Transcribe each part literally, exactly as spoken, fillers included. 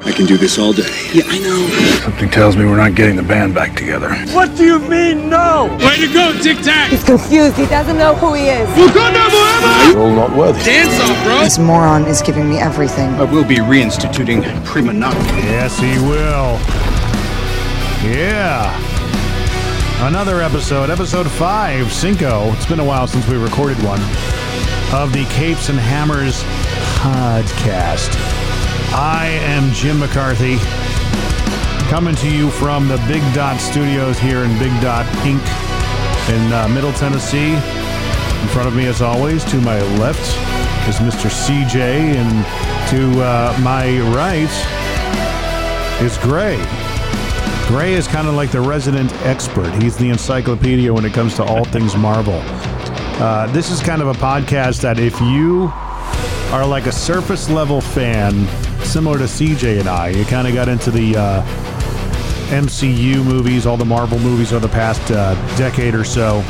I can do this all day. Yeah, I know. Something tells me we're not getting the band back together. What do you mean, no? Way to go, Tic Tac! He's confused. He doesn't know who he is. You're all not worthy. Dance off, bro! This moron is giving me everything. I will be reinstituting prima nocte. Yes, he will. Yeah. Another episode, episode five, Cinco. It's been a while since we recorded one of the Capes and Hammers podcast. I am Jim McCarthy, coming to you from the Big Dot Studios here in Big Dot Incorporated in uh, Middle Tennessee. In front of me, as always, to my left is Mister C J, and to uh, my right is Gray. Gray is kind of like the resident expert. He's the encyclopedia when it comes to all things Marvel. Uh, this is kind of a podcast that if you are like a surface level fan, similar to C J and I, you kind of got into the uh, M C U movies, all the Marvel movies of the past uh, decade or so.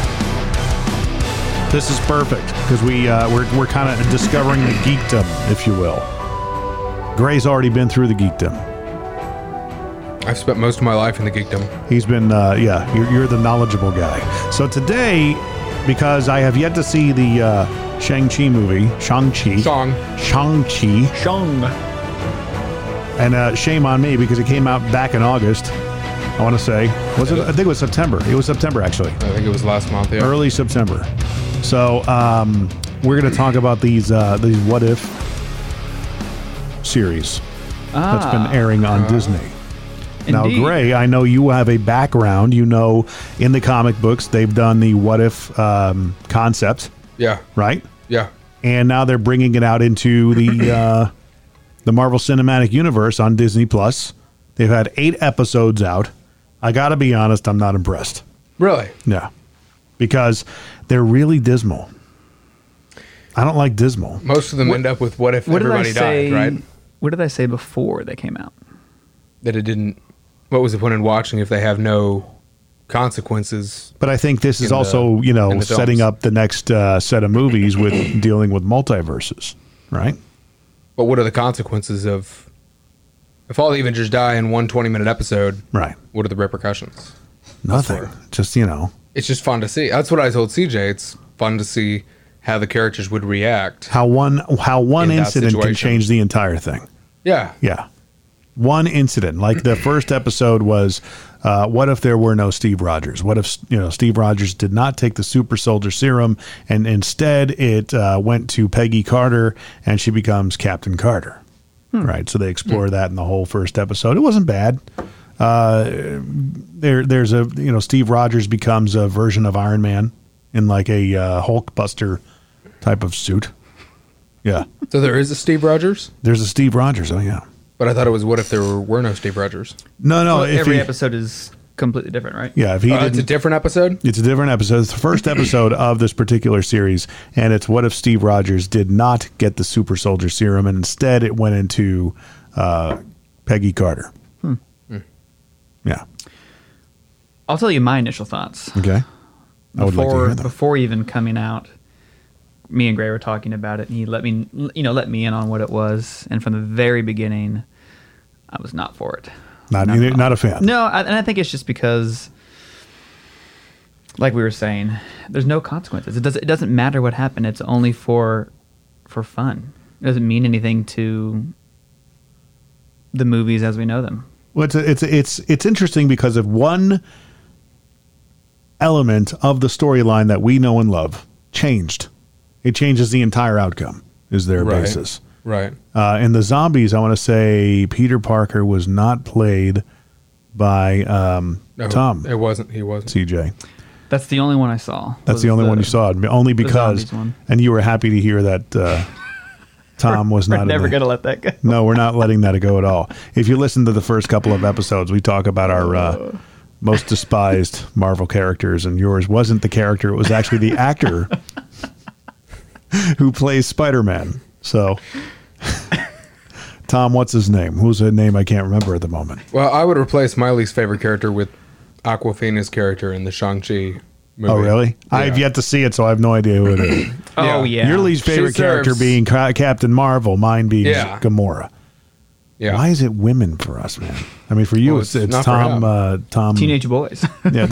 This is perfect because we uh, we're we're kind of discovering the geekdom, if you will. Gray's already been through the geekdom. I've spent most of my life in the geekdom. He's been, uh, yeah, you're, you're the knowledgeable guy. So today, because I have yet to see the uh, Shang-Chi movie, Shang-Chi. Shang. Shang-Chi. Shang. And uh, shame on me because it came out back in August, I want to say. Was it? I think it was September. It was September, actually. I think it was last month, yeah. Early September. So um, we're going to talk about these uh, these What If series ah. that's been airing on uh. Disney. Now, Indeed. Gray, I know you have a background. You know, in the comic books, they've done the What If um, concept. Yeah. Right? Yeah. And now they're bringing it out into the uh, the Marvel Cinematic Universe on Disney Plus. They've had eight episodes out. I got to be honest, I'm not impressed. Really? Yeah. Because they're really dismal. I don't like dismal. Most of them what, end up with what if what everybody did I say, died, right? What did I say before they came out? That it didn't... What was the point in watching if they have no consequences? But I think this is the, also, you know, setting films. up the next uh, set of movies with dealing with multiverses, right? But what are the consequences of... If all the Avengers die in one twenty-minute episode, right? What are the repercussions? Nothing. Just, you know... It's just fun to see. That's what I told C J. It's fun to see how the characters would react. How one, how one in incident can change the entire thing. Yeah. Yeah. One incident, like the first episode was, uh, what if there were no Steve Rogers? What if, you know, Steve Rogers did not take the super soldier serum and instead it uh, went to Peggy Carter and she becomes Captain Carter, hmm. right? So they explore hmm. that in the whole first episode. It wasn't bad. Uh, there, there's a, you know, Steve Rogers becomes a version of Iron Man in like a uh, Hulkbuster type of suit. Yeah. So there is a Steve Rogers? There's a Steve Rogers. Oh, yeah. But I thought it was what if there were, were no Steve Rogers? No, no. Well, if every he, episode is completely different, right? Yeah. If he uh, it's a different episode? It's a different episode. It's the first episode of this particular series, and it's what if Steve Rogers did not get the super soldier serum, and instead it went into uh, Peggy Carter. Hmm. Hmm. Yeah. I'll tell you my initial thoughts. Okay. I would before, like to hear them. Before even coming out, me and Gray were talking about it, and he let me, you know, let me in on what it was. And from the very beginning, I was not for it. Not, not, not a fan. No, I, and I think it's just because, like we were saying, there's no consequences. It doesn't. It doesn't matter what happened. It's only for, for fun. It doesn't mean anything to the movies as we know them. Well, it's it's it's it's interesting because of one element of the storyline that we know and love changed. It changes the entire outcome, is their right. basis. Right. Uh, in the zombies, I want to say Peter Parker was not played by um, no, Tom. It wasn't. He wasn't. C J. That's the only one I saw. That's the only the, one you saw. Only because, and you were happy to hear that uh, Tom was not. We're never in going to let that go. No, we're not letting that go at all. If you listen to the first couple of episodes, we talk about our uh, most despised Marvel characters, and yours wasn't the character; it was actually the actor who plays Spider-Man. So, Tom, what's his name? Who's a name I can't remember at the moment? Well, I would replace my least favorite character with Awkwafina's character in the Shang-Chi movie. Oh, really? Yeah. I've yet to see it, so I have no idea who it is. Oh, yeah. Your least favorite She character serves- being Ca- Captain Marvel, mine being Yeah. Gamora. Yeah. Why is it women for us, man? I mean, for you, Well, it's, it's it's not for Tom. him. Uh, Tom. Teenage boys. Yeah.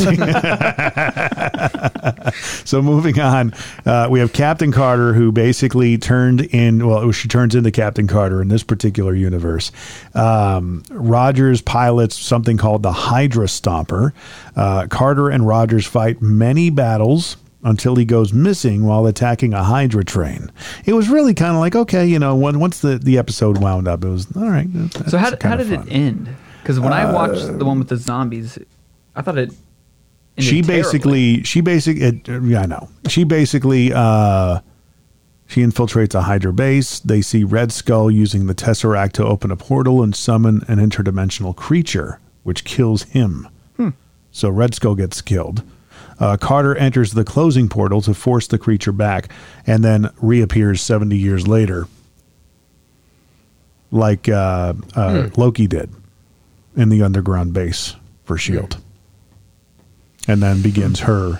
So moving on, uh, we have Captain Carter, who basically turned in. Well, she turns into Captain Carter in this particular universe. Um, Rogers pilots something called the Hydra Stomper. Uh, Carter and Rogers fight many battles until he goes missing while attacking a Hydra train. It was really kind of like, okay, you know, when, once the, the episode wound up, it was all right. That, So how, that's how kinda did fun. it end? Because when I watched the one with the zombies, I thought it. ended She terribly. basically, she basically, yeah, I know. She basically, uh, she infiltrates a Hydra base. They see Red Skull using the Tesseract to open a portal and summon an interdimensional creature, which kills him. Hmm. So Red Skull gets killed. Uh, Carter enters the closing portal to force the creature back, and then reappears seventy years later, like uh, uh, Hmm. Loki did in the underground base for S H I E L D. And then begins her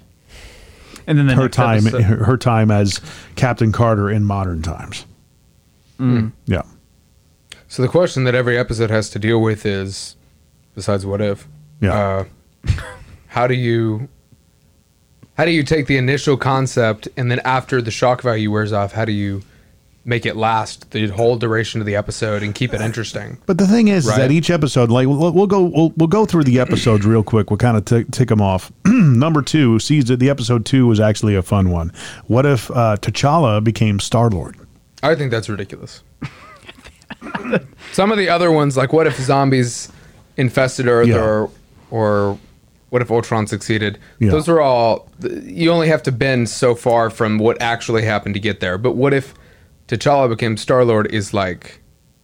and then the her next time episode- her, her time as Captain Carter in modern times. Mm. Yeah. So the question that every episode has to deal with is, besides what if, Yeah. uh, how do you how do you take the initial concept and then after the shock value wears off, how do you make it last the whole duration of the episode and keep it interesting? But the thing is, is Right. that each episode, like we'll, we'll go, we'll, we'll go through the episodes real quick. We'll kind of t- tick them off. Number two, season the episode two was actually a fun one. What if uh, T'Challa became Star Lord? I think that's ridiculous. Some of the other ones, like what if zombies infested Earth, Yeah. or or what if Ultron succeeded? Yeah. Those are all, you only have to bend so far from what actually happened to get there. But what if T'Challa became Star-Lord is like,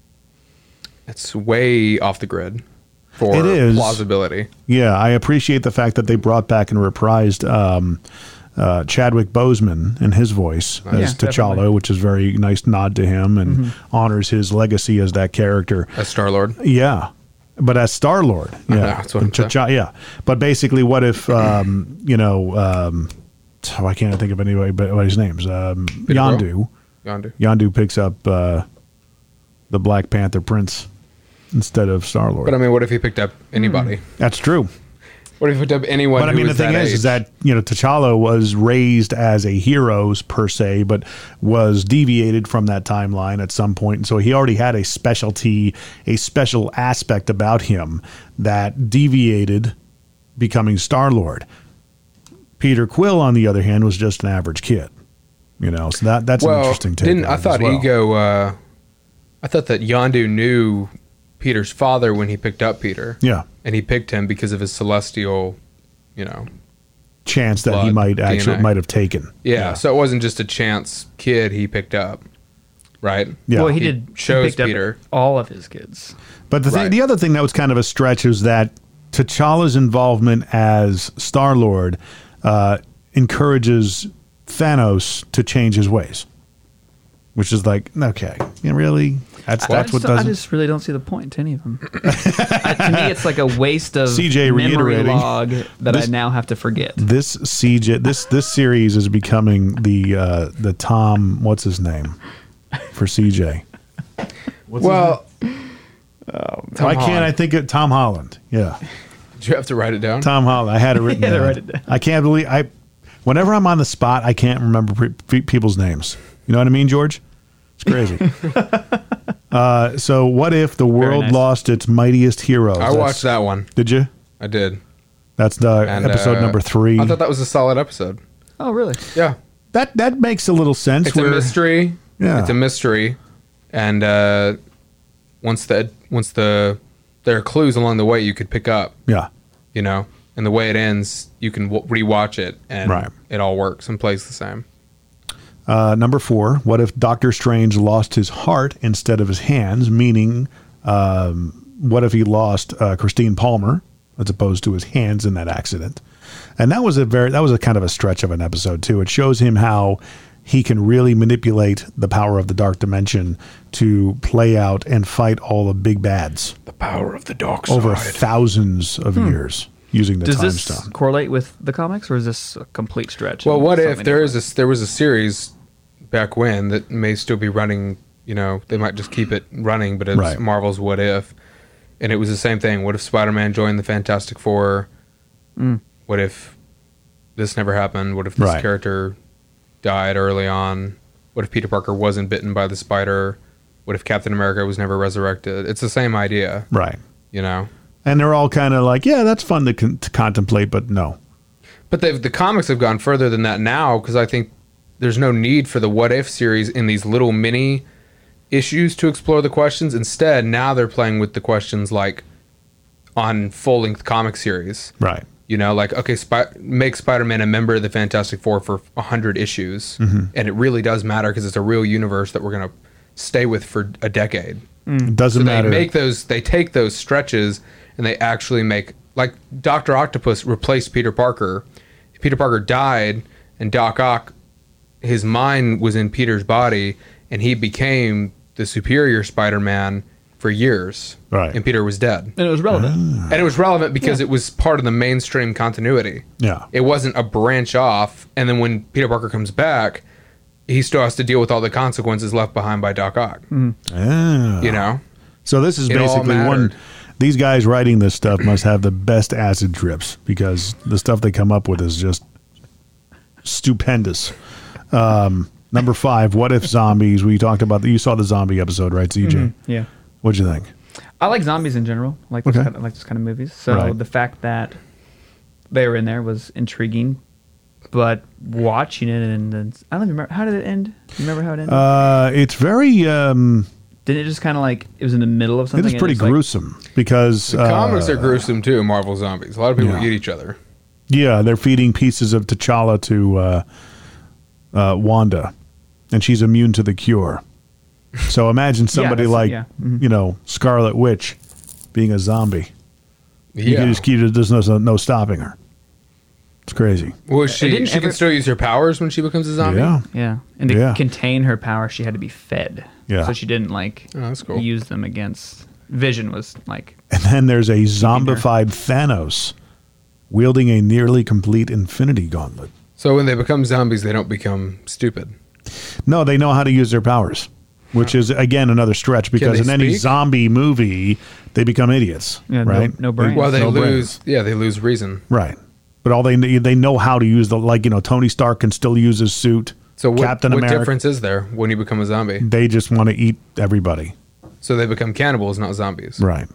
it's way off the grid for It is. plausibility. Yeah, I appreciate the fact that they brought back and reprised um, uh, Chadwick Boseman in his voice as Yeah, T'Challa, definitely. which is very nice nod to him and Mm-hmm. honors his legacy as that character. As Star-Lord. Yeah, but as Star Lord, yeah, that's what I'm saying. T'Challa, yeah. But basically, what if um, you know? Um, oh, I can't think of anybody, but what his name's um, Peter Yondu. Yondu. Yondu picks up uh, the Black Panther Prince instead of Star Lord. But I mean, what if he picked up anybody? That's true. What if he picked up anyone But I who mean, the was thing that is, age? is that you know T'Challa was raised as a hero per se, but was deviated from that timeline at some point, and so he already had a specialty, a special aspect about him that deviated, becoming Star Lord. Peter Quill, on the other hand, was just an average kid. You know, so that that's an well, interesting take. didn't on I it as thought well. Ego? Uh, I thought that Yondu knew Peter's father when he picked up Peter. Yeah, And he picked him because of his celestial, you know. chance that he Blood, might D N A. actually might have taken. Yeah, so it wasn't just a chance kid he picked up, right? Yeah. Well, he, He did. chose he picked up Peter. all of his kids. But the thing, Right. the other thing that was kind of a stretch is that T'Challa's involvement as Star Lord uh, encourages Thanos to change his ways, which is like, okay, yeah, really, that's I, that's I what just, I doesn't. just really don't see the point to any of them. I, to me, it's like a waste of C J memory reiterating. log that This- I now have to forget. This C J, this this series is becoming the uh, the Tom, what's his name, for C J. Well, Why can't I think of Tom Holland? Yeah, did you have to write it down? Tom Holland. I had it written You had to down. write it down. I can't believe I. Whenever I'm on the spot, I can't remember pre- pe- people's names. You know what I mean, George? It's crazy. uh, so, what if the world nice. lost its mightiest heroes? I That's- watched that one. Did you? I did. That's the And, episode uh, number three. I thought that was a solid episode. Oh, really? Yeah. that that makes a little sense. It's a where- mystery. Yeah. It's a mystery. And uh, once the once the there are clues along the way you could pick up, Yeah. you know, and the way it ends, you can w- rewatch it and Right. it all works and plays the same. Uh, number four, what if Doctor Strange lost his heart instead of his hands? Meaning, um, what if he lost uh, Christine Palmer as opposed to his hands in that accident? And that was a very that was a kind of a stretch of an episode too. It shows him how he can really manipulate the power of the dark dimension to play out and fight all the big bads The power of the dark over thousands of years using the Does time this stone. correlate with the comics, or is this a complete stretch? Well, and what if something there different? is a, there was a series back when that may still be running You know, they might just keep it running, but it's Right. Marvel's What If. And it was the same thing. What if Spider-Man joined the Fantastic Four? Mm. What if this never happened? What if this Right. character died early on? What if Peter Parker wasn't bitten by the spider? What if Captain America was never resurrected? It's the same idea, Right. you know? And they're all kind of like, yeah, that's fun to, con- to contemplate, but no. But they've, the comics have gone further than that now, because I think there's no need for the What If series in these little mini issues to explore the questions. Instead, now they're playing with the questions like on full-length comic series. Right. You know, like, okay, Spy- make Spider-Man a member of the Fantastic Four for one hundred issues. Mm-hmm. And it really does matter because it's a real universe that we're going to stay with for a decade. It doesn't So matter. they make those, they take those stretches and they actually make, like Doctor Octopus replaced Peter Parker. Peter Parker died and Doc Ock, his mind was in Peter's body and he became the superior Spider-Man for years. Right. And Peter was dead. And it was relevant. And it was relevant because it was part of the mainstream continuity. Yeah. It wasn't a branch off. And then when Peter Parker comes back, he still has to deal with all the consequences left behind by Doc Ock. Ah. You know? So this is It all basically one. mattered. These guys writing this stuff must have the best acid trips because the stuff they come up with is just stupendous. Um, number five, what if zombies? We talked about that. You saw the zombie episode, right, C J? Yeah. What'd you think? I like zombies in general. I like those Okay. kind of, I like those kind of movies. So Right. the fact that they were in there was intriguing, but watching it and then I don't even remember how did it end. You remember how it ended? Uh, it's very. Um, Didn't it just kind of like it was in the middle of it something? is and pretty it's like- gruesome because The uh, comics are gruesome too, Marvel Zombies. A lot of people Yeah. eat each other. Yeah, they're feeding pieces of T'Challa to uh, uh, Wanda, and she's immune to the cure. So imagine somebody that's- like, yeah. Mhm. you know, Scarlet Witch being a zombie. You Yeah. can just keep, there's no, no stopping her. It's crazy. Well, she didn't she ever- can still use her powers when she becomes a zombie? Yeah. Yeah, and to Yeah. contain her power, she had to be fed. Yeah. so she didn't like Oh, that's cool. use them against. Vision was like And then there's a zombified Thanos wielding a nearly complete Infinity Gauntlet. So when they become zombies, they don't become stupid. No, they know how to use their powers, which is, again, another stretch because they in any speak? zombie movie, they become idiots, Yeah, no- right? no brains. Well, they No lose. brains. Yeah, they lose reason. Right. But all they they know how to use the, like, you know, Tony Stark can still use his suit. So what, Captain what America, difference is there when you become a zombie? they just want to eat everybody. So they become cannibals, not zombies. Right.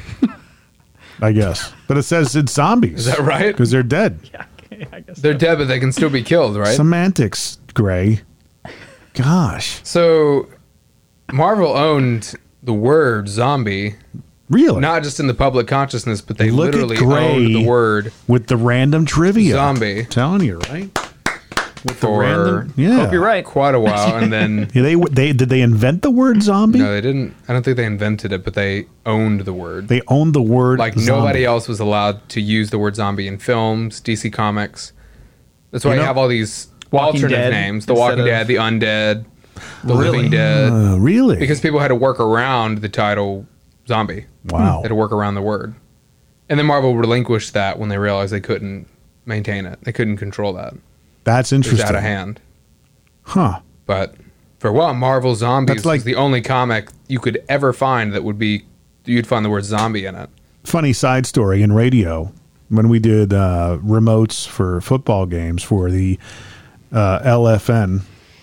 I guess. But it says it's zombies. Is that right? Because they're dead. yeah, okay, I guess They're dead, but they can still be killed, right? Semantics, Gray. Gosh. So Marvel owned the word zombie, Really? not just in the public consciousness, but they Look at literally Gray owned the word with the random trivia. zombie Telling you, right? With the for random. Yeah. Hope you're right. quite a while, and then Yeah, they they did they invent the word zombie? no, they didn't. I don't think they invented it, but they owned the word. They owned the word Like zombie. nobody else was allowed to use the word zombie in films, D C Comics. That's why You you, know- have all these Walking alternative Dead names: The instead Walking of- Dead, The Undead, The Really? Living Dead. Uh, really? Because people had to work around the title zombie. Wow. They had to work around the word. And then Marvel relinquished that when they realized they couldn't maintain it. They couldn't control that. That's It was interesting. out of hand. Huh. But for a while, Marvel Zombies That's like- was the only comic you could ever find that would be, you'd find the word zombie in it. Funny side story in radio when we did uh, remotes for football games for the uh, L F N,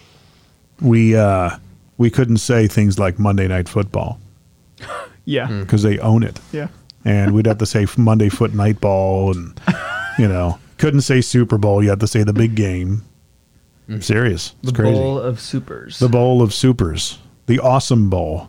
we uh, we couldn't say things like Monday Night Football yeah, Hmm. because they own it, yeah. and we'd have to say Monday Foot Night Ball, and you know, couldn't say Super Bowl. You have to say the big game. Serious, it's The crazy. bowl of supers. The bowl of supers, the awesome bowl,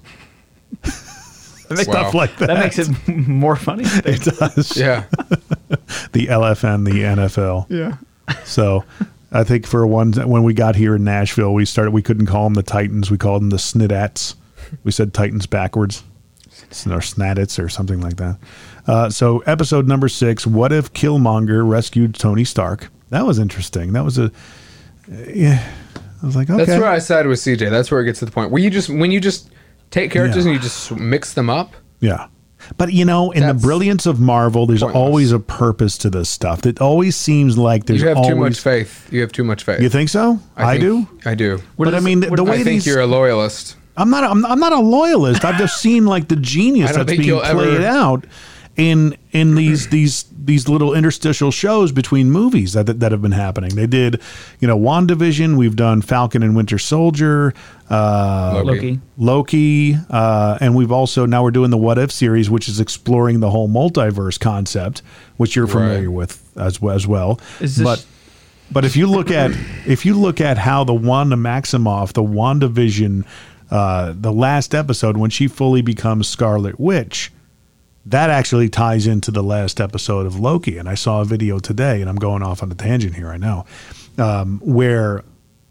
that makes, stuff Wow. like that. that makes it more funny. It does. Yeah. The L F N, the N F L. yeah. So I think for one, when we got here in Nashville, we started, we couldn't call them the Titans. We called them the Snidats. We said Titans backwards, or Snadits or something like that. Uh, so episode number six, what if Killmonger rescued Tony Stark? That was interesting. That was a, yeah. I was like, okay. That's where I sided with C J. That's where it gets to the point where you just, when you just take characters Yeah. and you just mix them up. Yeah. But, you know, in That's the brilliance of Marvel, there's pointless. always a purpose to this stuff. It always seems like there's You have always, too much faith. You have too much faith. You think so? I, think- do. I do. But I mean, the, the way I think these, you're a loyalist. I'm not. I'm, I'm not a loyalist. I've just seen like the genius I don't that's think being you'll played ever- out in in these these these little interstitial shows between movies that that have been happening. They did, you know, WandaVision. We've done Falcon and Winter Soldier, uh, Loki. Loki, uh, and we've also now we're doing the What If series, which is exploring the whole multiverse concept, which you're familiar Right. with as well. As well. Is this- But but if you look at if you look at how the Wanda Maximoff, the WandaVision, uh, the last episode when she fully becomes Scarlet Witch, that actually ties into the last episode of Loki. And I saw a video today, and I'm going off on a tangent here, I know, um, where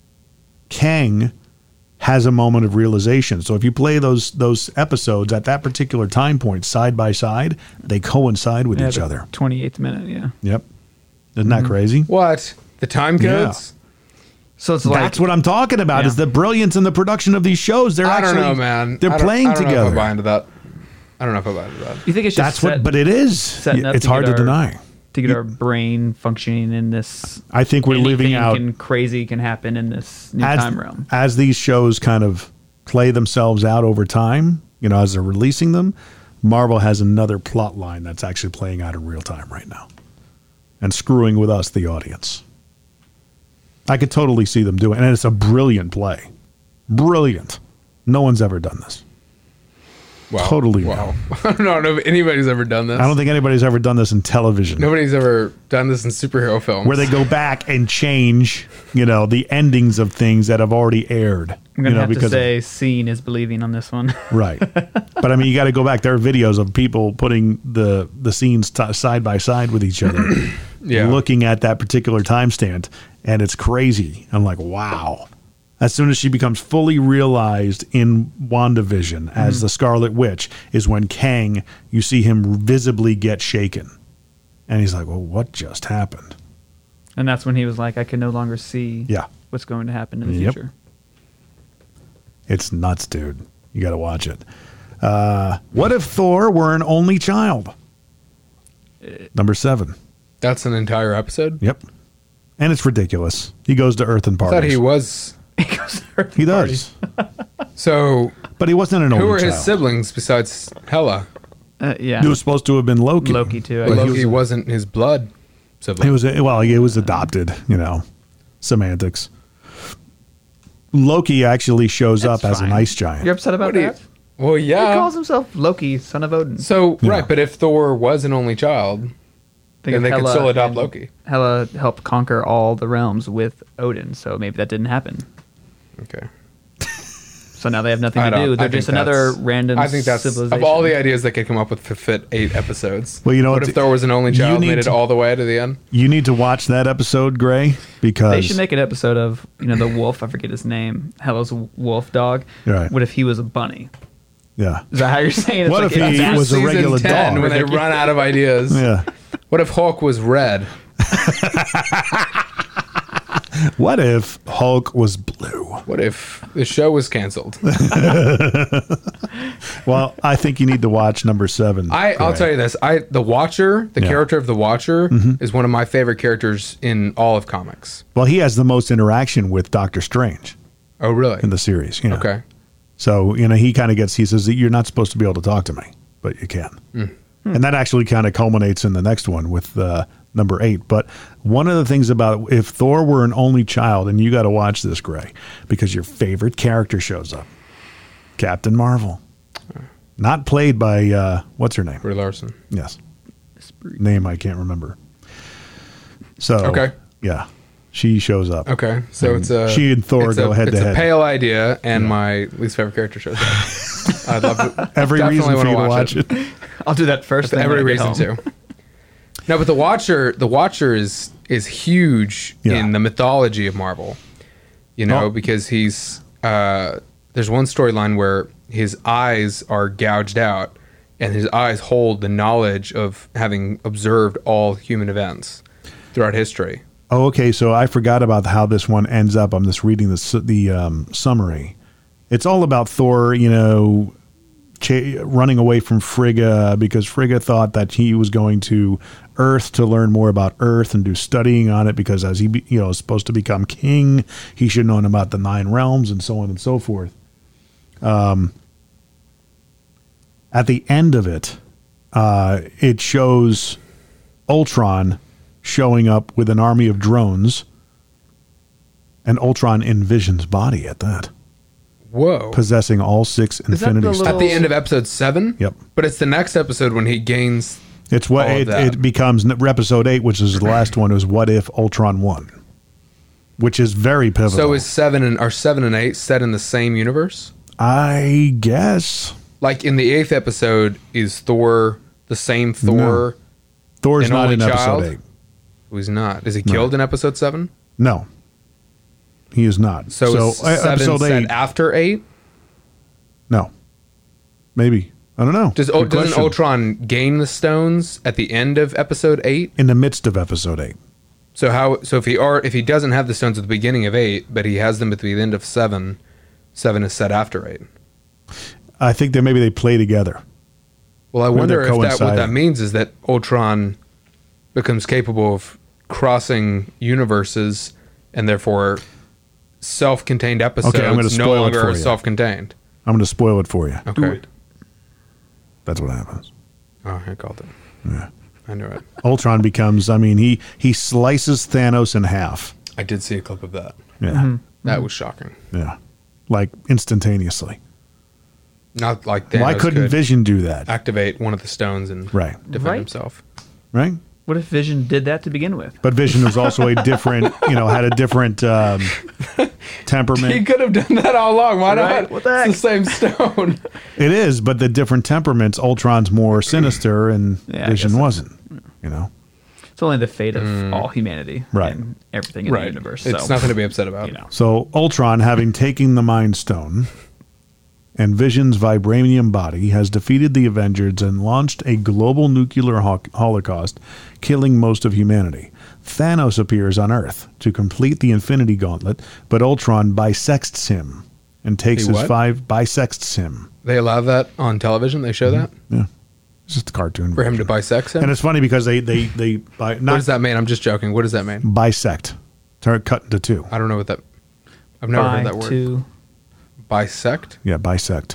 Kang has a moment of realization. So if you play those those episodes at that particular time point side by side, they coincide with Yeah, each the other. twenty-eighth minute, yeah. Yep. Isn't that crazy? What? The time codes? So it's like That's what I'm talking about. Yeah. Is the brilliance in the production of these shows? They're I don't actually, know, man. They're I don't- playing I don't together. Know if I buy into that. I don't know if I buy into that. you think it's just That's what, set- but it is. setting up It's to hard get to our- deny. to get our brain functioning in this. I think we're living anything out can, crazy can happen in this new as, time realm. as these shows kind of play themselves out over time. You know, as they're releasing them, Marvel has another plot line that's actually playing out in real time right now, and screwing with us, the audience. I could totally see them doing, and it's a brilliant play, brilliant. No one's ever done this. Wow. Totally Wow. I don't know if anybody's ever done this. I don't think anybody's ever done this in television. Nobody's ever done this in superhero films. Where they go back and change, you know, the endings of things that have already aired. I'm you gonna know, have to because say, seeing is believing on this one. right. But I mean, you got to go back. There are videos of people putting the the scenes t- side by side with each other, Yeah. looking at that particular timestamp, and it's crazy. I'm like, wow. As soon as she becomes fully realized in WandaVision as Mm-hmm. the Scarlet Witch is when Kang, you see him visibly get shaken. And he's like, well, what just happened? And that's when he was like, I can no longer see Yeah. what's going to happen in the Yep. future. It's nuts, dude. You got to watch it. Uh, what if Thor were an only child? Number seven. That's an entire episode? Yep. And it's ridiculous. He goes to Earth and I thought parties. he was. He does. So, But he wasn't an who only were his child. siblings besides Hela? Uh, yeah. He was supposed to have been Loki. Loki, too. I But guess. Loki wasn't his blood sibling. He was, well, he was adopted, you know, semantics. Loki actually shows That's up as an fine. ice giant. You're upset about What do you- that? well, He yeah. calls himself Loki, son of Odin. So, Yeah. right, but if Thor was an only child, Think then of they could Hela still adopt and Loki. Hela helped conquer all the realms with Odin, so maybe that didn't happen. Okay. So now they have nothing I to don't- do. I They're think just another that's- random I think that's civilization. of all the ideas they could come up with to fit eight episodes. Well, you know what what? if Thor was an only You child, need made it to- all the way to the end? You need to watch that episode, Gray, because They should make an episode of, you know, the wolf, I forget his name, Hela's wolf dog. Right. What if he was a bunny? yeah. Is that how you're saying it? What if he that's- was a Season regular ten, dog? when they run out of ideas. Yeah. What if Hulk was red? What if Hulk was blue? What if the show was canceled? Well, I think you need to watch number seven. I, I'll Gray. tell you this: I the Watcher, the Yeah. character of the Watcher, Mm-hmm. is one of my favorite characters in all of comics. Well, he has the most interaction with Doctor Strange Oh, really? in the series. You know? Okay. So, you know, he kind of gets, he says, you're not supposed to be able to talk to me, but you can. And that actually kind of culminates in the next one with uh, number eight. But one of the things about if Thor were an only child, and you got to watch this, Gray, because your favorite character shows up Captain Marvel. Not played by, uh, what's her name? Brie Larson. Yes. Name I can't remember. So, Okay. yeah, she shows up. Okay, so it's a She and Thor it's go a, head to It's head. a pale idea, and my least favorite character shows up. I'd love to. Every definitely reason for wanna you to watch watch it. I'll do that first. thing Every when I get reason home. to. No, but the Watcher, the Watcher is is huge Yeah. in the mythology of Marvel. You know, Oh. because he's uh, there's one storyline where his eyes are gouged out, and his eyes hold the knowledge of having observed all human events throughout history. Oh, okay. So I forgot about how this one ends up. I'm just reading the su- the um, summary. It's all about Thor, you know, cha- running away from Frigga because Frigga thought that he was going to Earth to learn more about Earth and do studying on it because as he, be, you know, is supposed to become king, he should know about the nine realms and so on and so forth. Um, at the end of it, uh, it shows Ultron showing up with an army of drones, and Ultron in Vision's body at that, Whoa. possessing all six that the Infinity little- Stones. At the end of episode seven? Yep. But it's the next episode when he gains. It's what all of it, that. it becomes. Episode eight, which is the last one, is what if Ultron won, which is very pivotal. So is seven and are seven and eight set in the same universe? I guess Like in the eighth episode, is Thor the same Thor? Thor's An not only in episode child? eight. Who he's not? Is he killed in episode seven? No, he is not. So, So, is uh, seven episode set eight. after eight? No, maybe I don't know. Does Good doesn't question. Ultron gain the stones at the end of episode eight? in the midst of episode eight? So how? So if he are if he doesn't have the stones at the beginning of eight, but he has them at the end of seven, seven is set after eight. I think that maybe they play together. Well, I Maybe wonder they're if that what that coinciding. means is that Ultron becomes capable of crossing universes and therefore self-contained episodes Okay, I'm gonna no spoil it longer for are you. self-contained. I'm going to spoil it for you. Okay. That's what happens. Oh, I called it. Yeah. I knew it. Ultron becomes. I mean, he he slices Thanos in half. I did see a clip of that. Yeah, That was shocking. yeah, like instantaneously. Not like Thanos Why couldn't could Vision do that? activate one of the stones and Right, defend Right. himself. right. What if Vision did that to begin with? But Vision was also a different, you know, had a different um, temperament. He could have done that all along. Why Right? not? What the It's the same stone. It is, but the different temperaments. Ultron's more sinister, and Yeah, I Vision guess so. wasn't. You know, It's only the fate of all humanity, Right. And everything in the universe. It's so, nothing to be upset about. you know. so Ultron, having taken the Mind Stone and Vision's vibranium body, has defeated the Avengers and launched a global nuclear ho- holocaust, killing most of humanity. Thanos appears on Earth to complete the Infinity Gauntlet, but Ultron bisects him and takes He his what? five bisects him. They allow that on television. They show that Yeah, it's just a cartoon for him to version. bisect him. And it's funny because they they they bi- What not does that mean? I'm just joking. What does that mean? bisect, turn cut into two. I don't know what that. I've never By heard that word. two. Bisect. Yeah, bisect.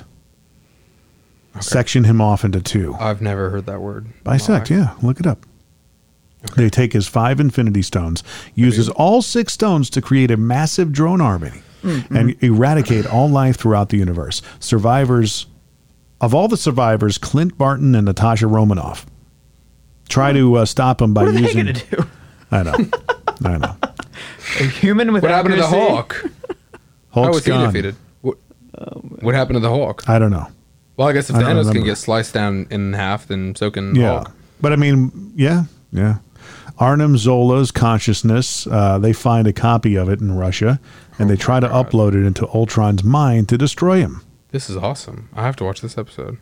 Section him off into two. I've never heard that word. in my Bisect, life. yeah, look it up. They take his five Infinity Stones, uses all six stones to create a massive drone army, and eradicate all life throughout the universe. Survivors, of all the survivors, Clint Barton and Natasha Romanoff try to uh, stop him by What are they using. going to do? I know, I know. A human with What happened to the accuracy? Hulk? How Hulk's was he gone. defeated? What, what happened to the Hulk? I don't know. Well, I guess if I don't Thanos can remember. get sliced down in half, then so can Yeah, Hulk. but I mean, yeah, yeah. Arnim Zola's consciousness. Uh, they find a copy of it in Russia, and they try to God. upload it into Ultron's mind to destroy him. This is awesome. I have to watch this episode.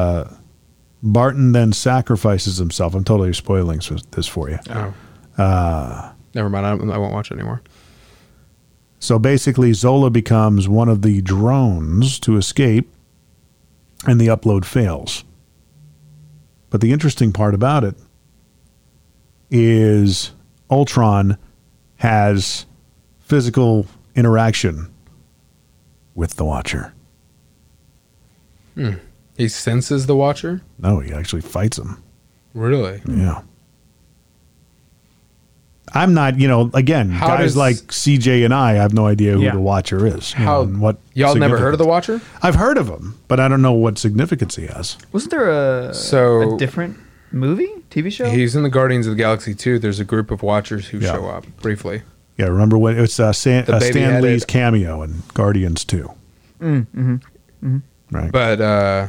Barton then sacrifices himself. I'm totally spoiling this for you. Oh. Uh, Never mind. I, I won't watch it anymore. So basically, Zola becomes one of the drones to escape, and the upload fails. But the interesting part about it is Ultron has physical interaction with the Watcher. He senses the Watcher? No, he actually fights him. Really? Yeah. I'm not, you know, again, How guys does- like C J and I have no idea who Yeah. the Watcher is. you How? know, and what Y'all never heard of the significance- Watcher? I've heard of him, but I don't know what significance he has. Wasn't there a, So- a different movie, T V show? He's in the Guardians of the Galaxy two. There's a group of Watchers who Yeah. show up briefly. Yeah, remember when it's uh, Stan, The uh, Stan baby-headed- Lee's cameo in Guardians two. Mm, mhm, mhm. Right. But uh,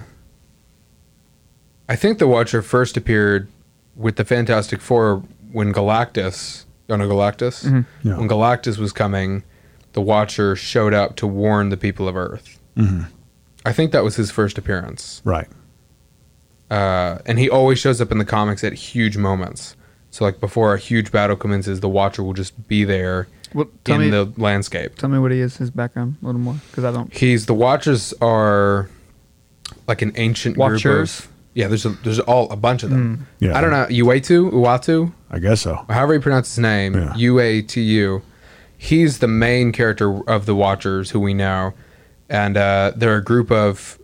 I think the Watcher first appeared with the Fantastic Four when Galactus, you know Galactus? Yeah. When Galactus was coming, the Watcher showed up to warn the people of Earth. Mhm. I think that was his first appearance. Right. Uh, and he always shows up in the comics at huge moments. So like before a huge battle commences, the Watcher will just be there Well, tell in me, the landscape. tell me what he is, his background a little more, because I don't. He's the Watchers are like an ancient group Watchers? of yeah. There's a, there's all a bunch of them. Yeah. I don't know Uatu Uatu, I guess so. however you pronounce his name, Yeah. U A T U. He's the main character of the Watchers who we know, and uh, they're a group of,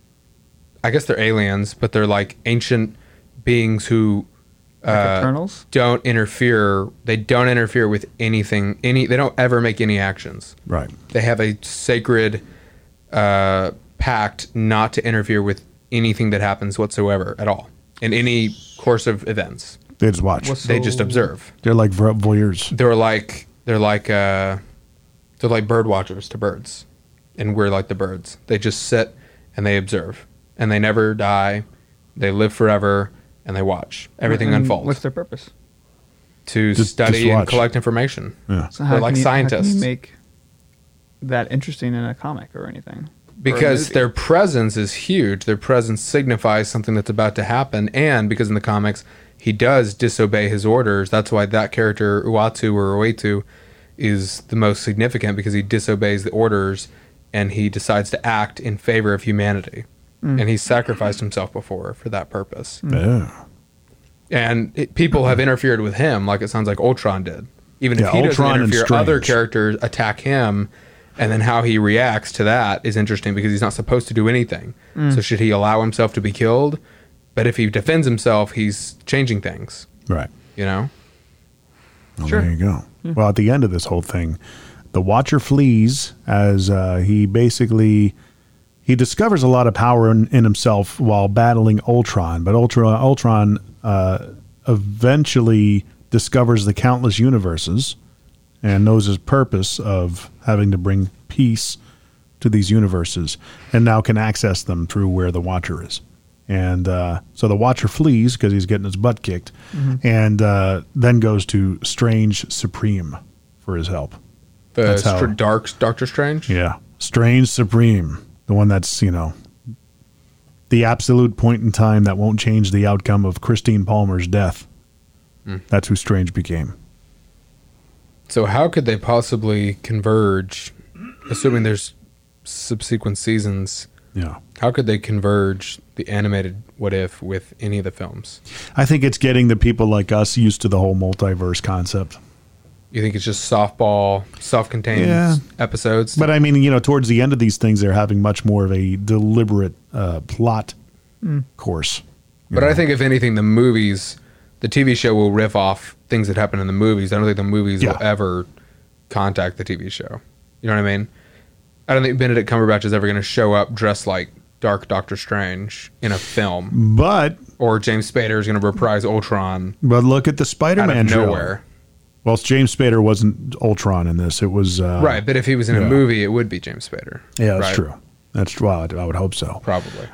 I guess they're aliens, but they're like ancient beings who uh, Eternals? don't interfere. They don't interfere with anything. Any they don't ever make any actions. Right. They have a sacred uh, pact not to interfere with anything that happens whatsoever at all in any course of events. They just watch. What's- They just So- observe. They're like vo- voyeurs. They're like they're like uh, they're like bird watchers to birds, and we're like the birds. They just sit and they observe, and they never die. They live forever, and they watch everything And unfold What's their purpose? to Just- study just and watch. collect information. Yeah. So They're like can you, How can scientists. you make that interesting in a comic or anything? Or a Because movie? their presence is huge. Their presence signifies something that's about to happen, and because in the comics he does disobey his orders. That's why that character Uatu or Uetu is the most significant, because he disobeys the orders and he decides to act in favor of humanity. Mm. And he's sacrificed himself before for that purpose. Yeah. And it, people have interfered with him, like it sounds like Ultron did. Even if Yeah, he Ultron and doesn't interfere, other Strange. characters attack him, and then how he reacts to that is interesting because he's not supposed to do anything. Mm. So should he allow himself to be killed? But if he defends himself, he's changing things. Right. You know? Well, Sure. there you go. Well, at the end of this whole thing, the Watcher flees as uh, he basically he discovers a lot of power in, in himself while battling Ultron. But Ultron, Ultron uh, eventually discovers the countless universes and knows his purpose of having to bring peace to these universes, and now can access them through where the Watcher is. And uh, so the Watcher flees because he's getting his butt kicked, and uh, then goes to Strange Supreme for his help. The That's how- Str- Dark Doctor Strange? Yeah, Strange Supreme, the one that's, you know, the absolute point in time that won't change the outcome of Christine Palmer's death. That's who Strange became. So how could they possibly converge, assuming there's subsequent seasons, Yeah. how could they converge the animated What If with any of the films? I think it's getting the people like us used to the whole multiverse concept. You think it's just softball, self-contained Yeah. episodes? But I mean, you know, towards the end of these things, they're having much more of a deliberate uh, plot course. you But know. I think if anything, the movies, the T V show will riff off things that happen in the movies. I don't think the movies Yeah. will ever contact the T V show. You know what I mean? I don't think Benedict Cumberbatch is ever going to show up dressed like Dark Doctor Strange in a film, But or James Spader is going to reprise Ultron but look at the out Spider-Man of trailer. nowhere. Well, James Spader wasn't Ultron in this. It was uh, Right, but if he was in yeah. a movie, it would be James Spader. Yeah, that's right? true. That's well, I I would hope so. Probably.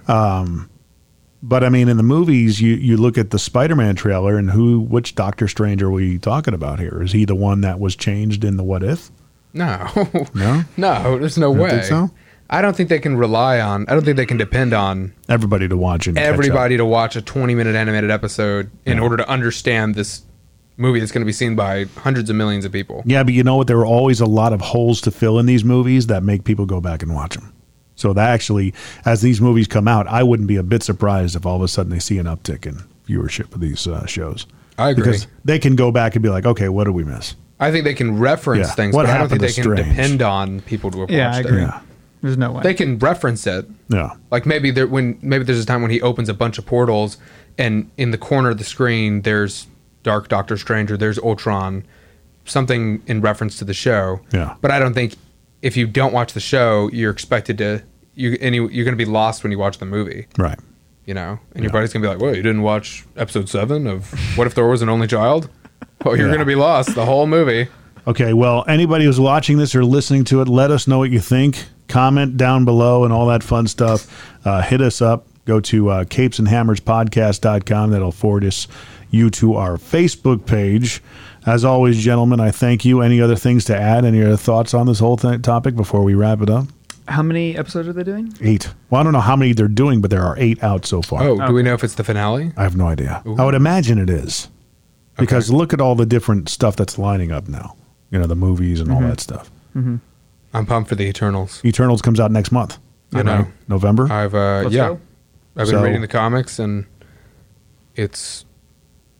But I mean, in the movies, you, you look at the Spider-Man trailer, and who, which Doctor Strange are we talking about here? Is he the one that was changed in the What If? No. No, No, there's no You don't way. think so? I don't think they can rely on, I don't think they can depend on everybody to watch and catch up. everybody to watch a twenty minute animated episode in Yeah. order to understand this movie that's going to be seen by hundreds of millions of people. Yeah, but you know what? There are always a lot of holes to fill in these movies that make people go back and watch them. So that actually, as these movies come out, I wouldn't be a bit surprised if all of a sudden they see an uptick in viewership of these uh, shows. I agree. Because they can go back and be like, okay, what did we miss? I think they can reference Yeah. things, What but I don't think happened they to can Strange? depend on people to have Yeah, I watched agree. it. Yeah. There's no way. They can reference it. Yeah. Like maybe there when maybe there's a time when he opens a bunch of portals and in the corner of the screen there's Dark Doctor Strange or there's Ultron, something in reference to the show. Yeah. But I don't think if you don't watch the show, you're expected to you and you, you're going to be lost when you watch the movie. Right. You know, and your Yeah. buddy's going to be like, "Well, you didn't watch episode seven of What If There Was an Only Child?" Well, you're Yeah. going to be lost the whole movie. Okay, well, anybody who's watching this or listening to it, let us know what you think. Comment down below and all that fun stuff. Uh, hit us up. Go to uh, capes and hammers podcast dot com. That'll forward us you to our Facebook page. As always, gentlemen, I thank you. Any other things to add? Any other thoughts on this whole th- topic before we wrap it up? How many episodes are they doing? Eight. Well, I don't know how many they're doing, but there are eight out so far. Oh, do we know if it's the finale? I have no idea. I would imagine it is. Because look at all the different stuff that's lining up now. You know, the movies and all that stuff. I'm pumped for the Eternals. Eternals comes out next month. I know. November. I've uh, Let's yeah, go. I've been So- reading the comics and it's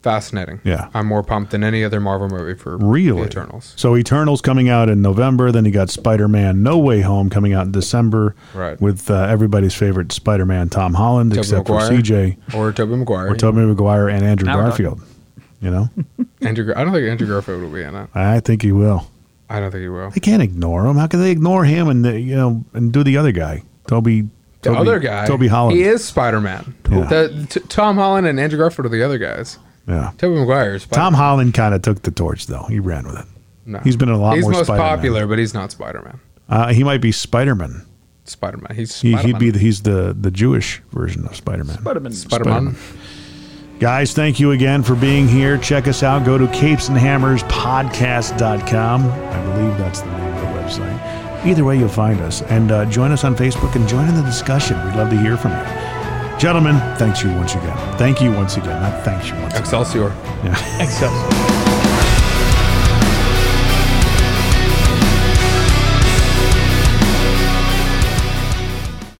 fascinating. Yeah. I'm more pumped than any other Marvel movie for Really? the Eternals. So Eternals coming out in November. Then you got Spider-Man No Way Home coming out in December. Right. With uh, everybody's favorite Spider-Man, Tom Holland, Tobey except Maguire. for C J. Or Tobey Maguire. Or Tobey Maguire and Andrew Now we're Garfield. You know? Andrew, Gar- I don't think Andrew Garfield will be in it. I think he will. I don't think he will. They can't ignore him. How can they ignore him and the, you know and do the other guy, Toby? The Toby, other guy, Toby Holland. he is Spider-Man. Yeah. The, t- Tom Holland and Andrew Garfield are the other guys. Yeah. Tobey Maguire is Spider-Man. Tom Holland kind of took the torch, though. He ran with it. No. He's been in a lot He's more most Spider-Man. popular, but he's not Spider-Man. Uh, he might be Spider-Man. Spider-Man. He's He, Spider-Man. he'd be the, he's the, the Jewish version of Spider-Man. Spider-Man. Spider-Man. Guys, thank you again for being here. Check us out. Go to capes and hammers podcast dot com. I believe that's the name of the website. Either way, you'll find us. And uh, join us on Facebook and join in the discussion. We'd love to hear from you. Gentlemen, thanks you once again. Thank you once again. Not thanks you once again. Excelsior. Yeah. Excelsior.